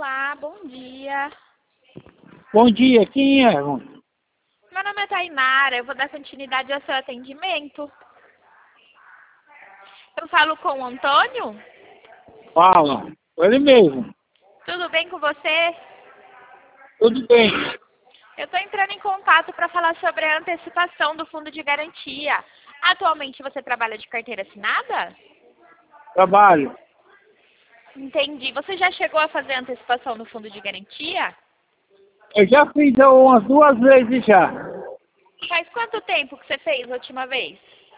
Olá, bom dia. Bom dia, quem é, irmão? Meu nome é Tainara, eu vou dar continuidade ao seu atendimento. Eu falo com o Antônio? Fala, ele mesmo. Tudo bem com você? Tudo bem. Eu estou entrando em contato para falar sobre a antecipação do fundo de garantia. Atualmente você trabalha de carteira assinada? Trabalho. Entendi. Você já chegou a fazer a antecipação do fundo de garantia? Eu já fiz umas 2 vezes já. Faz quanto tempo que você fez a última vez?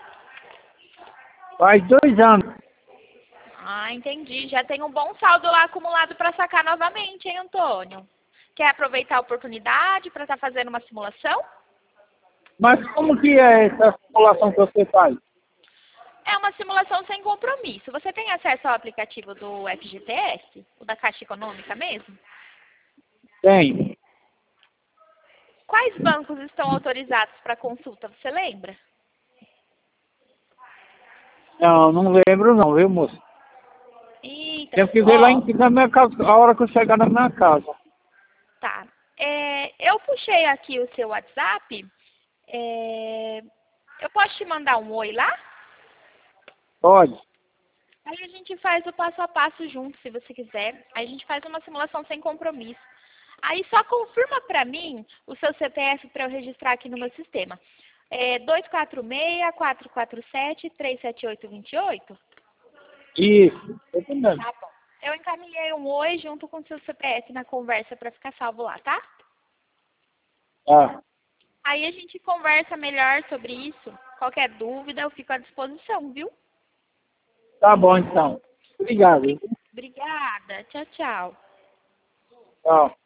Faz 2 anos. Ah, entendi. Já tem um bom saldo lá acumulado para sacar novamente, hein, Antônio? Quer aproveitar a oportunidade para estar fazendo uma simulação? Mas como que é essa simulação que você faz? É uma simulação sem compromisso. Você tem acesso ao aplicativo do FGTS? O da Caixa Econômica mesmo? Tem. Quais bancos estão autorizados para consulta, você lembra? Não lembro não, viu, moço? Eita, Tenho que ver lá ó, na minha casa, a hora que eu chegar na minha casa. tá. Eu puxei aqui o seu WhatsApp. Eu posso te mandar um oi lá? Pode. Aí a gente faz o passo a passo junto, se você quiser. Aí a gente faz uma simulação sem compromisso. Aí só confirma pra mim o seu CPF para eu registrar aqui no meu sistema. 246-447-37828? Isso. Eu também. Tá bom. Eu encaminhei um oi junto com o seu CPF na conversa para ficar salvo lá, tá? Tá. Aí a gente conversa melhor sobre isso. Qualquer dúvida, eu fico à disposição, viu? Tá bom, então. Obrigado. Obrigada. Tchau, tchau. Tchau.